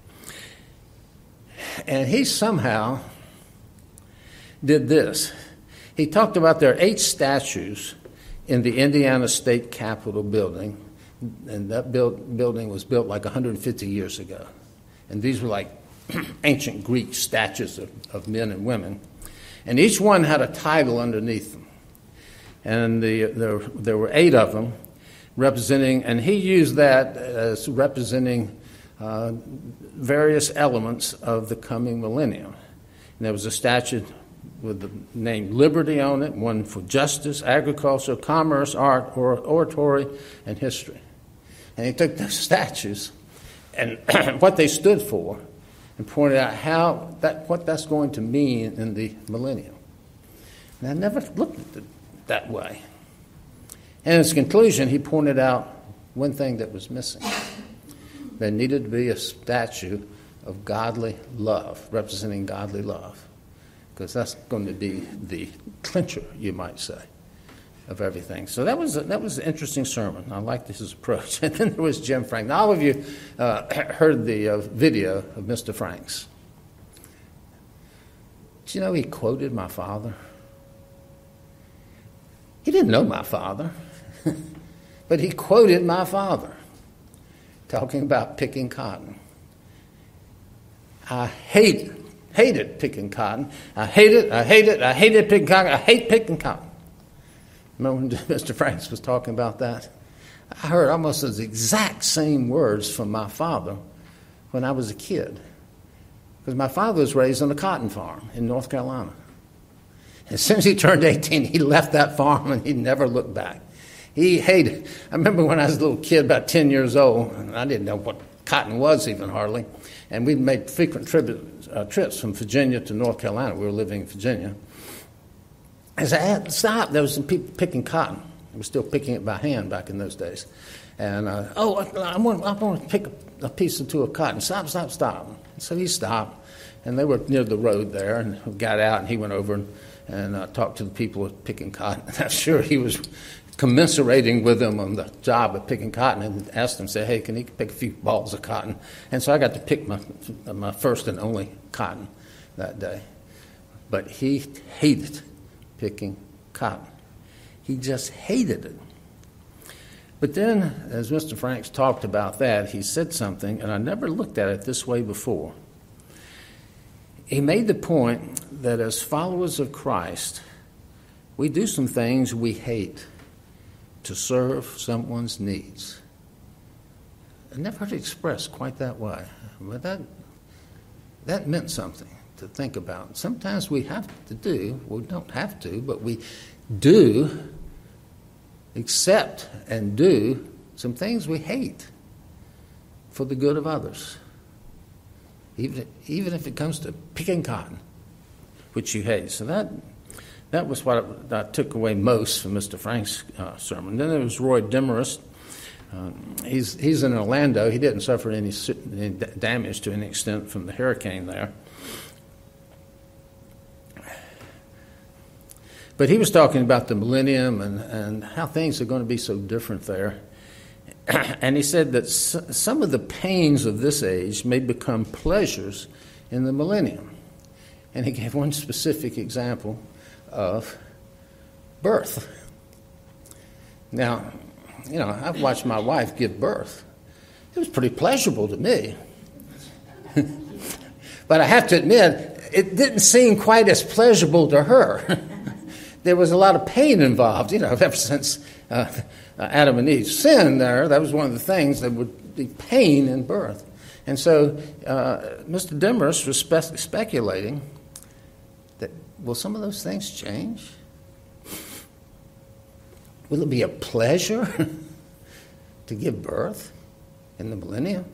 And he somehow did this. He talked about there are 8 statues in the Indiana State Capitol building, and that building was built like 150 years ago. And these were like ancient Greek statues of men and women. And each one had a title underneath them. And there were 8 of them representing, and he used that as representing various elements of the coming millennium. And there was a statue with the name Liberty on it, one for justice, agriculture, commerce, art, oratory, and history. And he took those statues and what they stood for and pointed out what that's going to mean in the millennium. And I never looked at it that way. And in his conclusion, he pointed out one thing that was missing. There needed to be a statue of godly love, representing godly love, because that's going to be the clincher, you might say, of everything. So that was an interesting sermon. I liked his approach. And then there was Jim Frank. Now, all of you heard the video of Mr. Franks. Do you know he quoted my father? He didn't know my father, but he quoted my father, talking about picking cotton. I hated picking cotton. I hated picking cotton. I hate picking cotton. Remember when Mr. Franks was talking about that? I heard almost those exact same words from my father when I was a kid. Because my father was raised on a cotton farm in North Carolina. As soon as he turned 18, he left that farm and he never looked back. He hated. I remember when I was a little kid, about 10 years old, and I didn't know what cotton was even hardly, and we made frequent trips from Virginia to North Carolina. We were living in Virginia. As I had to stop, there was some people picking cotton. We were still picking it by hand back in those days. And, I want to pick a piece or two of cotton. Stop. So he stopped, and they were near the road there, and we got out, and he went over and talked to the people picking cotton. And I'm sure he was commiserating with them on the job of picking cotton, and asked them, say, hey, can he pick a few balls of cotton? And so I got to pick my first and only cotton that day. But he hated picking cotton. He just hated it. But then, as Mr. Franks talked about that, he said something, and I never looked at it this way before. He made the point that as followers of Christ, we do some things we hate to serve someone's needs. I never heard it expressed quite that way, but that meant something to think about. Sometimes we have to do, we don't have to, but we do accept and do some things we hate for the good of others. Even if it comes to picking cotton, which you hate. So that was what I took away most from Mr. Frank's sermon. Then there was Roy Demarest. He's in Orlando. He didn't suffer any damage to any extent from the hurricane there. But he was talking about the millennium and how things are going to be so different there. And he said that some of the pains of this age may become pleasures in the millennium. And he gave one specific example of birth. Now, I've watched my wife give birth. It was pretty pleasurable to me. But I have to admit, it didn't seem quite as pleasurable to her. There was a lot of pain involved, ever since Adam and Eve sinned there. That was one of the things that would be pain in birth. And so Mr. Demarest was speculating that, will some of those things change? Will it be a pleasure to give birth in the millennium?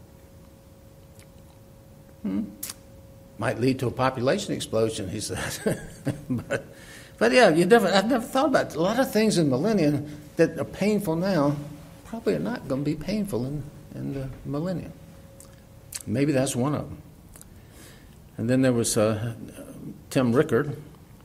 Might lead to a population explosion, he said. But yeah, I've never thought about it. A lot of things in millennium that are painful now probably are not going to be painful in the millennium. Maybe that's one of them. And then there was Tim Rickard.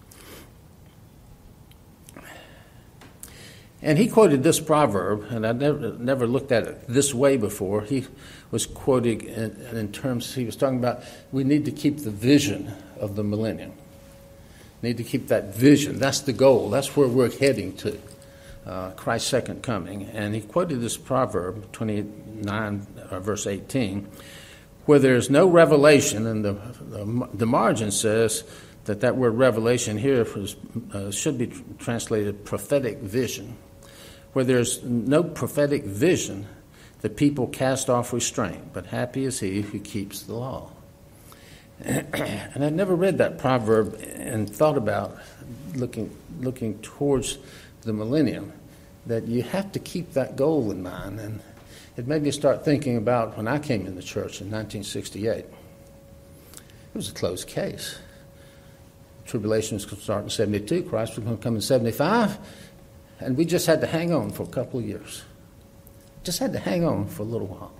And he quoted this proverb, and I never looked at it this way before. He was quoting in terms, he was talking about we need to keep the vision of the millennium. Need to keep that vision. That's the goal. That's where we're heading to, Christ's second coming. And he quoted this proverb, 29, verse 18, where there's no revelation, and the margin says that word revelation here should be translated prophetic vision. Where there's no prophetic vision, the people cast off restraint, but happy is he who keeps the law. And I'd never read that proverb and thought about looking towards the millennium, that you have to keep that goal in mind. And it made me start thinking about when I came in the church in 1968. It was a closed case. Tribulation was going to start in 72. Christ was going to come in 75. And we just had to hang on for a couple of years. Just had to hang on for a little while.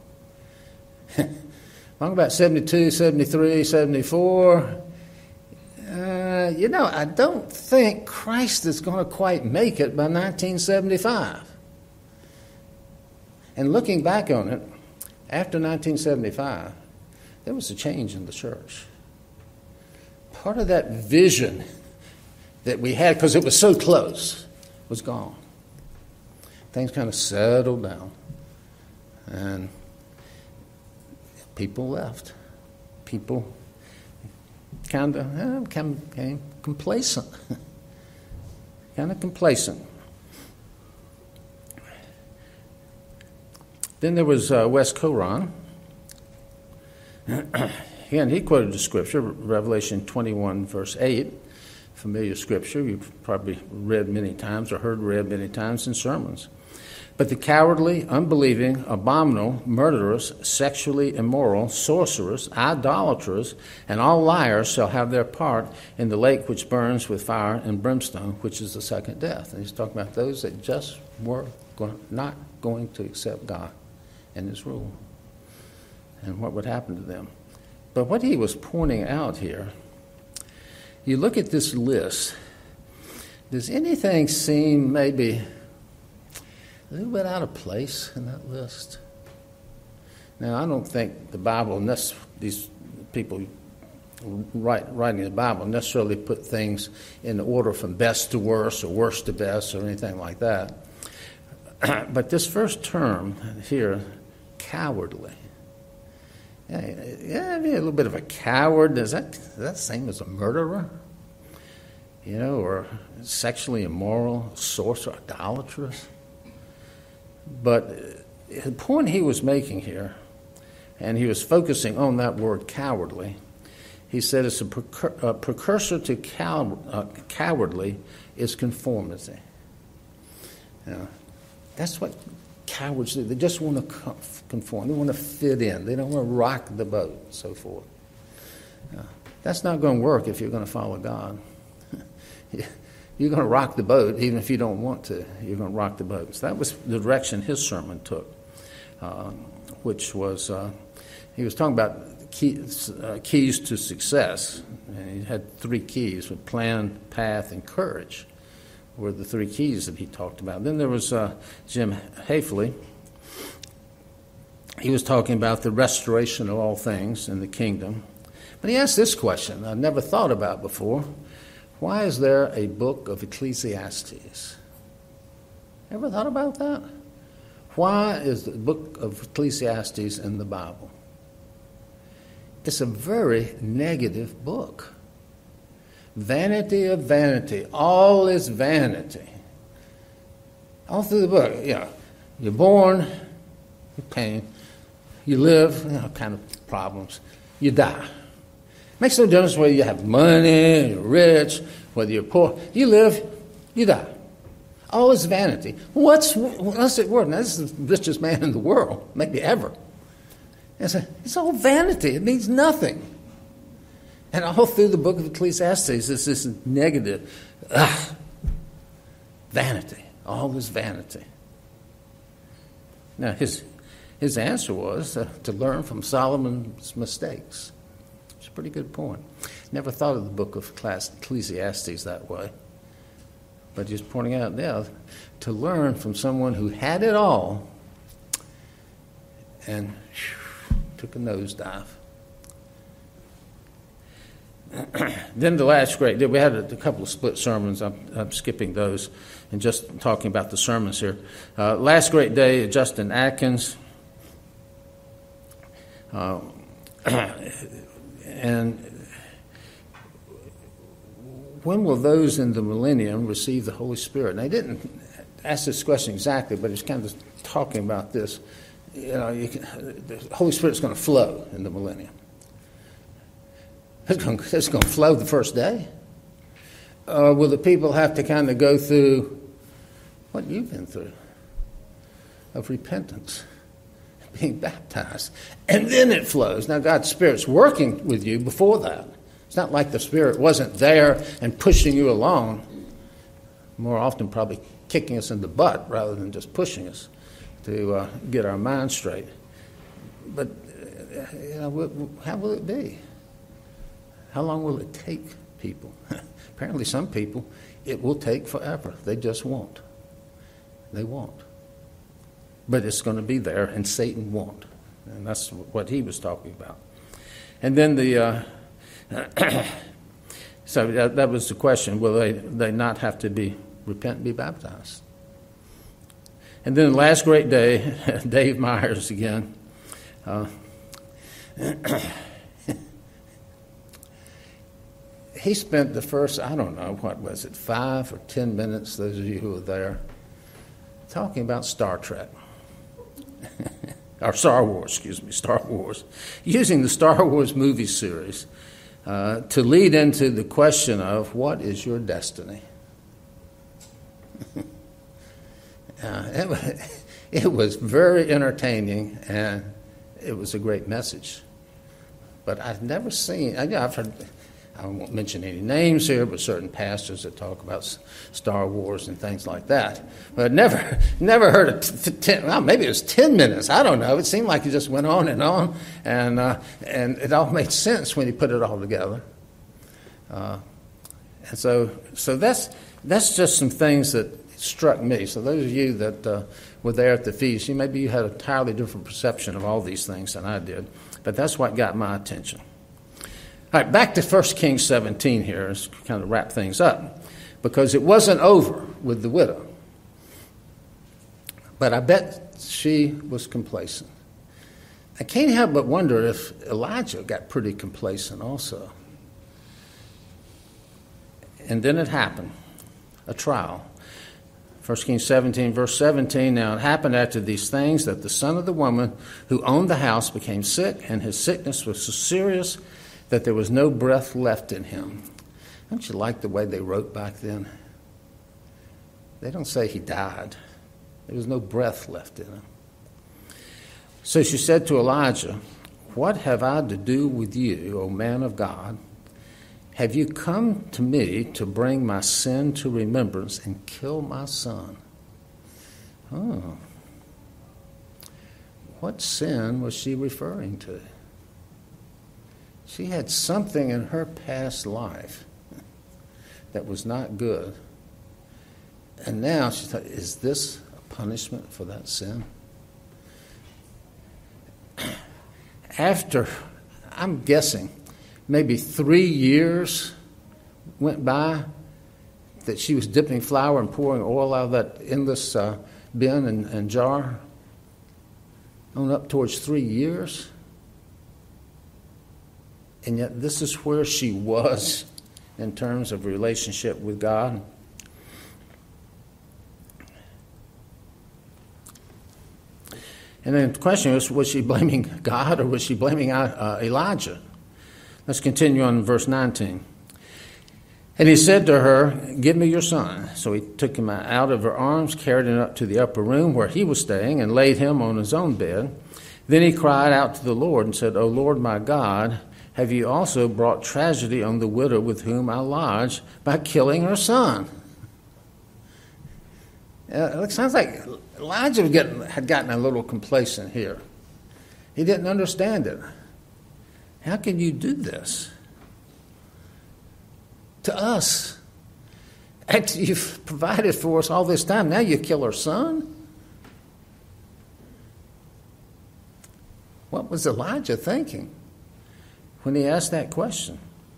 Long about 72, 73, 74, I don't think Christ is going to quite make it by 1975. And looking back on it, after 1975, there was a change in the church. Part of that vision that we had, because it was so close, was gone. Things kind of settled down. And people left. People kind of became complacent. Kind of complacent. Then there was Wes Coron. Again, he quoted the scripture, Revelation 21, verse 8. Familiar scripture you've probably read many times or heard read many times in sermons. But the cowardly, unbelieving, abominable, murderers, sexually immoral, sorcerers, idolaters, and all liars shall have their part in the lake which burns with fire and brimstone, which is the second death. And he's talking about those that just were not going to accept God and his rule, and what would happen to them. But what he was pointing out here, you look at this list, does anything seem maybe a little bit out of place in that list? Now, I don't think the Bible, these people writing the Bible necessarily put things in order from best to worst or worst to best or anything like that. But this first term here, cowardly. Yeah, a little bit of a coward. Is that the same as a murderer? Or sexually immoral, sorcerer, idolatrous? But the point he was making here, and he was focusing on that word cowardly, he said it's a precursor to cowardly is conformity. That's what cowards do. They just want to conform. They want to fit in. They don't want to rock the boat, and so forth. That's not going to work if you're going to follow God. you're going to rock the boat, even if you don't want to. You're going to rock the boat. So that was the direction his sermon took, which was, he was talking about keys to success. And he had 3 keys, with plan, path, and courage were the 3 keys that he talked about. Then there was Jim Hafley. He was talking about the restoration of all things in the kingdom. But he asked this question I've never thought about before. Why is there a book of Ecclesiastes? Ever thought about that? Why is the book of Ecclesiastes in the Bible? It's a very negative book. Vanity of vanity. All is vanity. All through the book. You're born, pain. You live, kind of problems. You die. Makes no difference whether you have money, you're rich, whether you're poor. You live, you die. All is vanity. What's it worth? Now, this is the richest man in the world, maybe ever. It's all vanity. It means nothing. And all through the book of Ecclesiastes, it's this negative, vanity. All is vanity. Now, his answer was to learn from Solomon's mistakes. It's a pretty good point. Never thought of the book of Ecclesiastes that way. But just pointing out now, to learn from someone who had it all and took a nosedive. Then the last great day, we had a couple of split sermons. I'm skipping those and just talking about the sermons here. Last great day, Justin Atkins. And when will those in the millennium receive the Holy Spirit? And they didn't ask this question exactly, but it's kind of talking about this. The Holy Spirit's going to flow in the millennium. It's going to flow the first day. Will the people have to kind of go through what you've been through of repentance, being baptized, and then it flows? Now, God's Spirit's working with you before that. It's not like the Spirit wasn't there and pushing you along. More often, probably kicking us in the butt rather than just pushing us to get our minds straight. But how will it be? How long will it take people? Apparently some people, it will take forever. They just won't. They won't. But it's going to be there, and Satan won't. And that's what he was talking about. And then so that was the question, will they not have to repent and be baptized? And then the last great day, Dave Myers again. He spent the first, 5 or 10 minutes, those of you who were there, talking about Star Trek. Or Star Wars, Star Wars. Using the Star Wars movie series to lead into the question of, what is your destiny? It was very entertaining, and it was a great message. But I've never seen, I've heard, I won't mention any names here, but certain pastors that talk about Star Wars and things like that. But never heard of maybe it was 10 minutes. I don't know. It seemed like it just went on, and it all made sense when you put it all together. And so that's just some things that struck me. So those of you that were there at the feast, maybe you had an entirely different perception of all these things than I did. But that's what got my attention. All right, back to 1 Kings 17 here, to kind of wrap things up, because it wasn't over with the widow. But I bet she was complacent. I can't help but wonder if Elijah got pretty complacent also. And then it happened, a trial. 1 Kings 17, verse 17, now it happened after these things that the son of the woman who owned the house became sick, and his sickness was so serious that there was no breath left in him. Don't you like the way they wrote back then? They don't say he died. There was no breath left in him. So she said to Elijah, what have I to do with you, O man of God? have you come to me to bring my sin to remembrance and kill my son? Oh. What sin was she referring to? She had something in her past life that was not good. And now she thought, is this a punishment for that sin? After, I'm guessing, maybe 3 years went by that she was dipping flour and pouring oil out of that endless bin and jar, on up towards 3 years. And yet this is where she was in terms of relationship with God. And then the question is, was she blaming God or was she blaming Elijah? Let's continue on in verse 19. And he said to her, give me your son. So he took him out of her arms, carried him up to the upper room where he was staying, and laid him on his own bed. Then he cried out to the Lord and said, O Lord my God, have you also brought tragedy on the widow with whom I lodged by killing her son? It sounds like Elijah had gotten a little complacent here. He didn't understand it. How can you do this to us? After you've provided for us all this time, now you kill our son? What was Elijah thinking when he asked that question?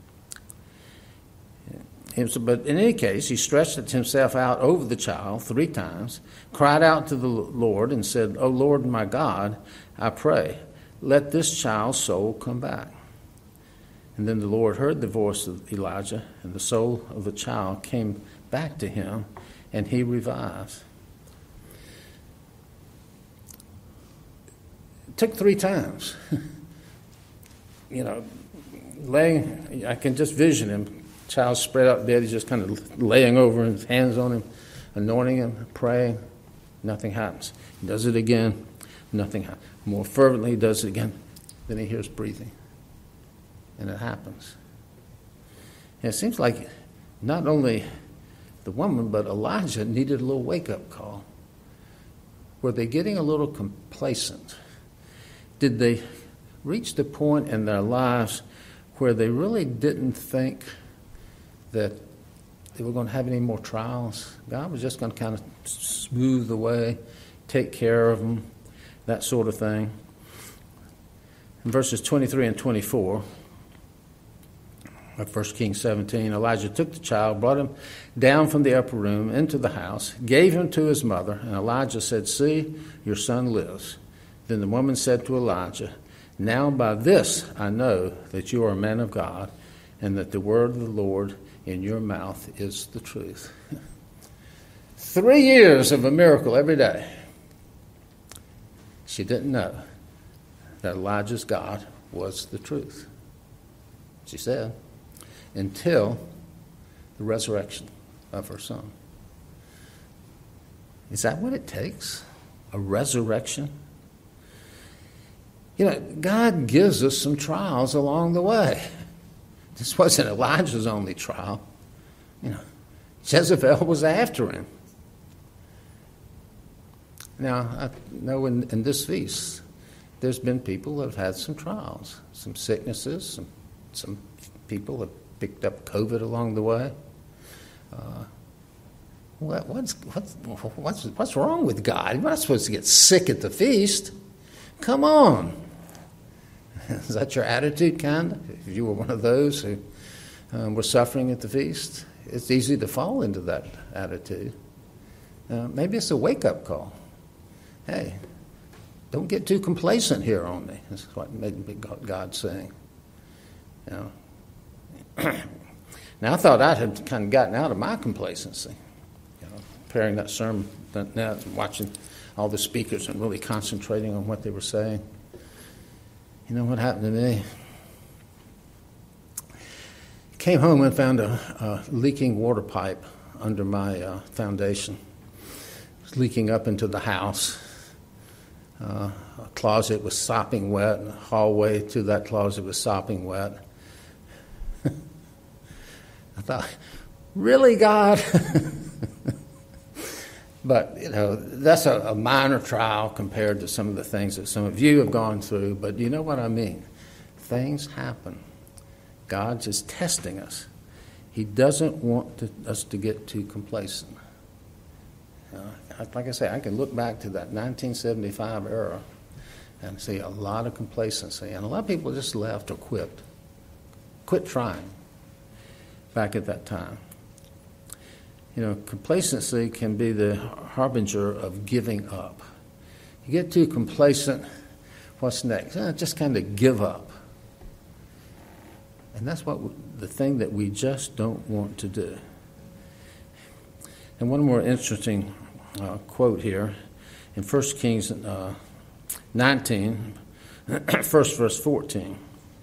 But in any case, he stretched himself out over the child 3 times, cried out to the Lord, and said, O Lord my God, I pray, let this child's soul come back. And then the Lord heard the voice of Elijah, and the soul of the child came back to him, and he revived. It took 3 times. Laying, I can just vision him. Child spread out in bed, he's just kind of laying over his hands on him, anointing him, praying. Nothing happens. He does it again. Nothing happens. More fervently, he does it again. Then he hears breathing. And it happens. And it seems like not only the woman, but Elijah needed a little wake-up call. Were they getting a little complacent? Did they reach the point in their lives where they really didn't think that they were going to have any more trials? God was just going to kind of smooth the way, take care of them, that sort of thing. In verses 23 and 24 of 1 Kings 17, Elijah took the child, brought him down from the upper room into the house, gave him to his mother, and Elijah said, see, your son lives. Then the woman said to Elijah, now by this I know that you are a man of God, and that the word of the Lord in your mouth is the truth. 3 years of a miracle every day. She didn't know that Elijah's God was the truth. She said, until the resurrection of her son. Is that what it takes? A resurrection? God gives us some trials along the way. This wasn't Elijah's only trial. Jezebel was after him. Now, I know in this feast, there's been people that have had some trials, some sicknesses, some people have picked up COVID along the way. What's wrong with God? You're not supposed to get sick at the feast. Come on. Is that your attitude, kind of? If you were one of those who were suffering at the feast, it's easy to fall into that attitude. Maybe it's a wake-up call. Hey, don't get too complacent here on me. That's what God's saying. Now, I thought I had kind of gotten out of my complacency. Preparing that sermon, now watching all the speakers and really concentrating on what they were saying. You know what happened to me? Came home and found a leaking water pipe under my foundation. It was leaking up into the house. A closet was sopping wet, and the hallway to that closet was sopping wet. I thought, really, God? But, that's a minor trial compared to some of the things that some of you have gone through. But you know what I mean? Things happen. God's just testing us. He doesn't want us to get too complacent. Like I say, I can look back to that 1975 era and see a lot of complacency. And a lot of people just left or quit trying back at that time. Complacency can be the harbinger of giving up. You get too complacent, what's next? Just kind of give up. And that's the thing that we just don't want to do. And one more interesting quote here in 1 Kings 19, first verse 14.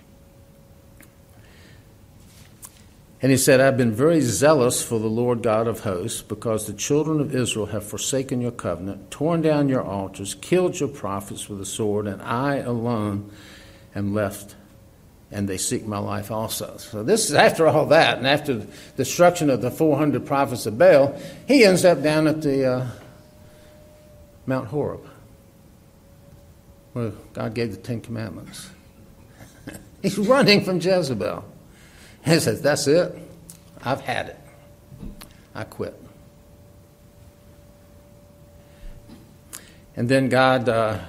And he said, I've been very zealous for the Lord God of hosts, because the children of Israel have forsaken your covenant, torn down your altars, killed your prophets with the sword, and I alone am left, and they seek my life also. So this is after all that, and after the destruction of the 400 prophets of Baal, he ends up down at the Mount Horeb, where God gave the Ten Commandments. He's running from Jezebel. And he says, that's it. I've had it. I quit. And then God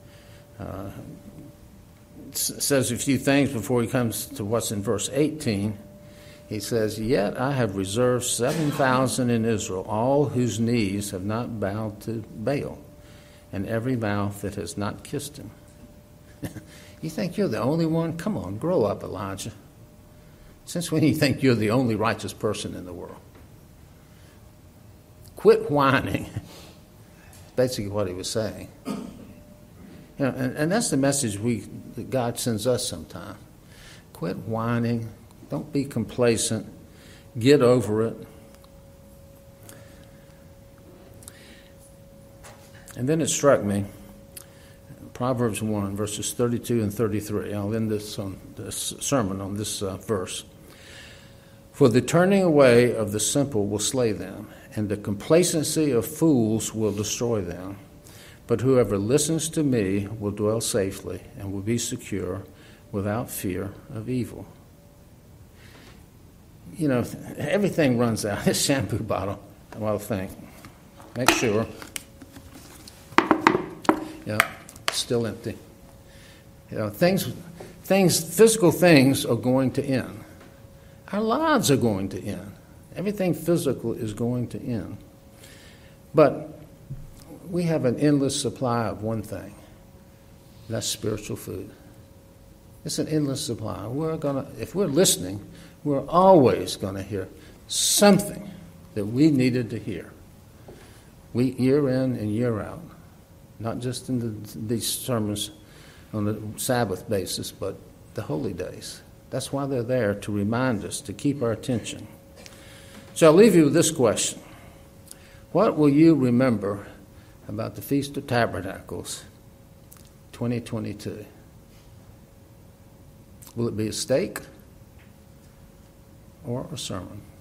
says a few things before he comes to what's in verse 18. He says, yet I have reserved 7,000 in Israel, all whose knees have not bowed to Baal, and every mouth that has not kissed him. You think you're the only one? Come on, grow up, Elijah. Since when do you think you're the only righteous person in the world? Quit whining. Basically what he was saying. And that's the message that God sends us sometimes. Quit whining. Don't be complacent. Get over it. And then it struck me, Proverbs 1, verses 32 and 33. I'll end this sermon on this verse. For the turning away of the simple will slay them, and the complacency of fools will destroy them. But whoever listens to me will dwell safely and will be secure without fear of evil. Everything runs out. This shampoo bottle, well, make sure. Still empty. Physical things are going to end. Our lives are going to end. Everything physical is going to end. But we have an endless supply of one thing. That's spiritual food. It's an endless supply. If we're listening, we're always going to hear something that we needed to hear. Year in and year out. Not just in these sermons on the Sabbath basis, but the holy days. That's why they're there, to remind us, to keep our attention. So I'll leave you with this question. What will you remember about the Feast of Tabernacles 2022? Will it be a steak or a sermon?